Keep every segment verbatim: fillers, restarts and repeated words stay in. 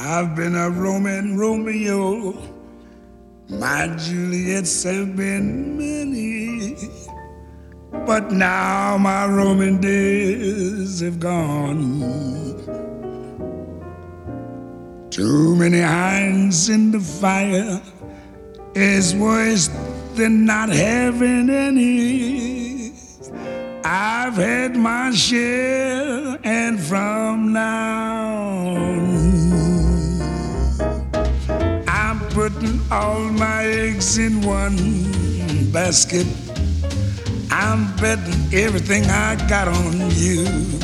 I've been a Roman Romeo. My Juliets have been many, but now my Roman days have gone. Too many irons in the fire is worse than not having any. I've had my share, and from now on, I'm putting all my eggs in one basket. I'm betting everything I got on you.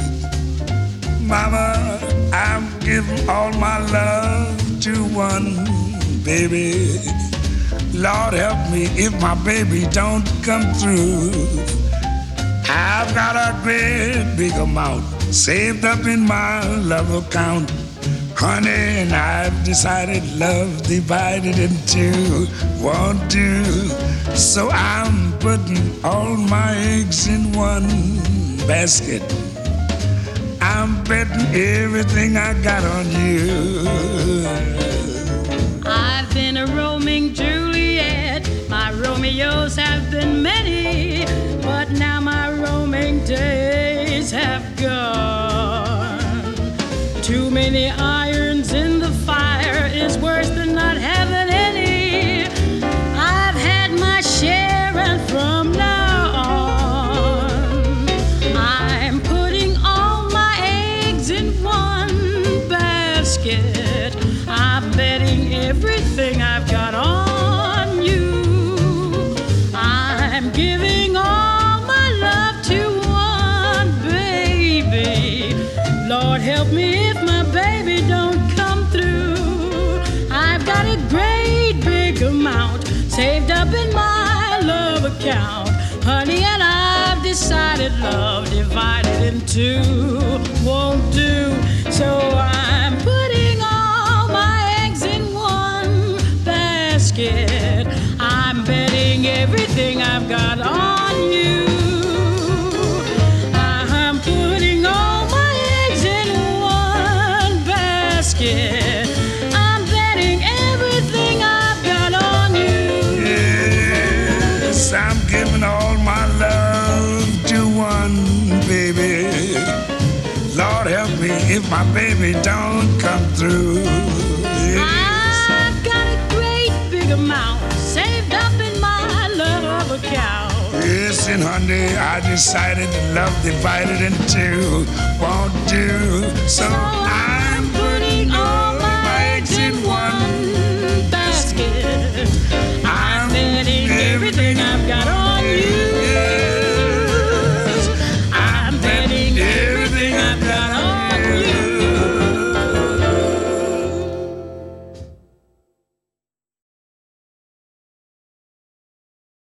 Mama, I'm giving all my love to one baby. Lord help me if my baby don't come through. I've got a great big amount saved up in my love account. Honey, and I've decided love divided in two won't do. So I'm putting all my eggs in one basket. I'm betting everything I got on you. I've been a roaming Juliet. My Romeos have been many, but now my roaming days have gone. Too many irons in the fire is worse than not having any. I've had my share, and from now on, I'm putting all my eggs in one basket. I'm betting everything I've got on you. I'm giving all my love to one baby. Lord help me if my baby don't come through. I've got a great big amount saved up in my love account, honey, and I've decided love divided in two won't do. So I'm putting all my eggs in one basket. I'm betting everything I've got on you. I'm putting all my eggs in one basket. I'm betting everything I've got on you. Yes, I'm giving all my love to one baby. Lord help me if my baby don't come through. Yes. I've got a great big amount saved up in my love account. Yes, and honey, I decided that love divided in two won't do. So I'm